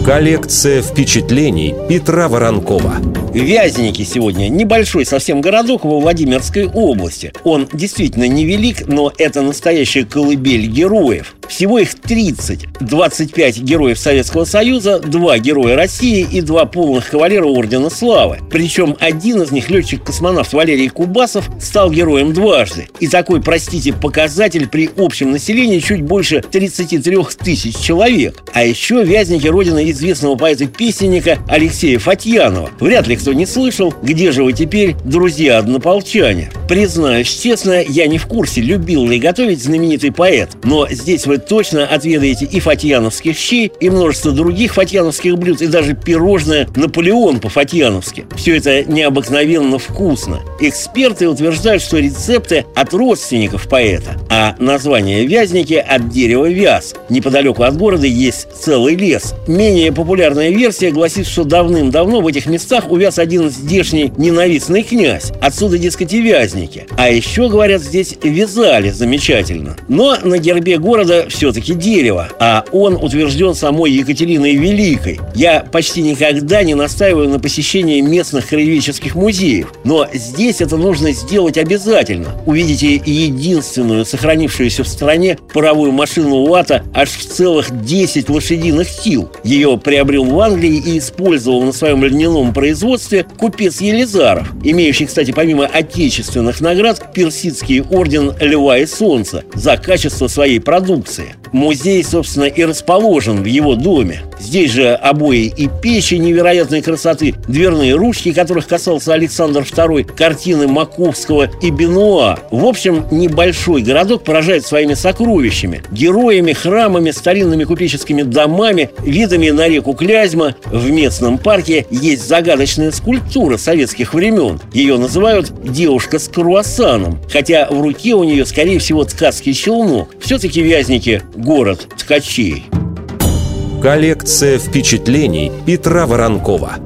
Коллекция впечатлений Петра Воронкова. Вязники сегодня небольшой совсем городок во Владимирской области. Он действительно невелик, но это настоящая колыбель героев. Всего их 30. 25 героев Советского Союза, 2 героя России и 2 полных кавалера Ордена Славы. Причем один из них, летчик-космонавт Валерий Кубасов, стал героем дважды. И такой, простите, показатель при общем населении чуть больше 33 тысяч человек. А еще Вязники — родина известного поэта-песенника Алексея Фатьянова. Вряд ли кто не слышал. Где же вы теперь, друзья-однополчане? Признаюсь честно, я не в курсе, любил ли готовить знаменитый поэт. Но здесь вы точно отведаете и фатьяновских щей, и множество других фатьяновских блюд, и даже пирожное «Наполеон» по-фатьяновски. Все это необыкновенно вкусно. Эксперты утверждают, что рецепты от родственников поэта, а название «Вязники» от дерева вяз. Неподалеку от города есть целый лес. Менее популярная версия гласит, что давным-давно в этих местах увяз один здешний ненавистный князь. Отсюда, дескать, и вязники. А еще, говорят, здесь вязали замечательно. Но на гербе города все-таки дерево, а он утвержден самой Екатериной Великой. Я почти никогда не настаиваю на посещении местных краеведческих музеев, но здесь это нужно сделать обязательно. Увидите единственную сохранившуюся в стране паровую машину УАТа аж в целых 10 лошадиных сил. Ее приобрел в Англии и использовал на своем льняном производстве купец Елизаров, имеющий, кстати, помимо отечественных наград, персидский орден Льва и Солнца за качество своей продукции. Музей, собственно, и расположен в его доме. Здесь же обои и печи невероятной красоты, дверные ручки, которых касался Александр II, картины Маковского и Бенуа. В общем, небольшой городок поражает своими сокровищами, героями, храмами, старинными купеческими домами, видами на реку Клязьма. В местном парке есть загадочная скульптура советских времен. Ее называют «Девушка с круассаном», хотя в руке у нее, скорее всего, ткацкий челнок. Все-таки Вязники — город ткачей. Коллекция впечатлений Петра Воронкова.